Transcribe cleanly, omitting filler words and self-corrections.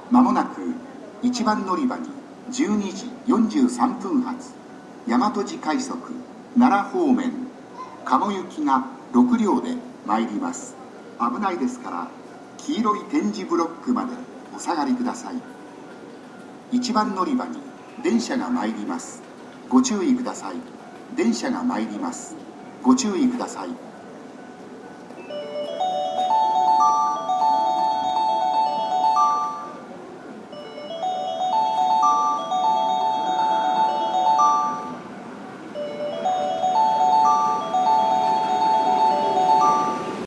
まもなく1番乗り場に12時43分発大和路快速奈良方面鴨行きが6両で参ります。危ないですから黄色い点字ブロックまでお下がりください。1番乗り場に電車が参ります。ご注意ください。電車が参ります。ご注意ください。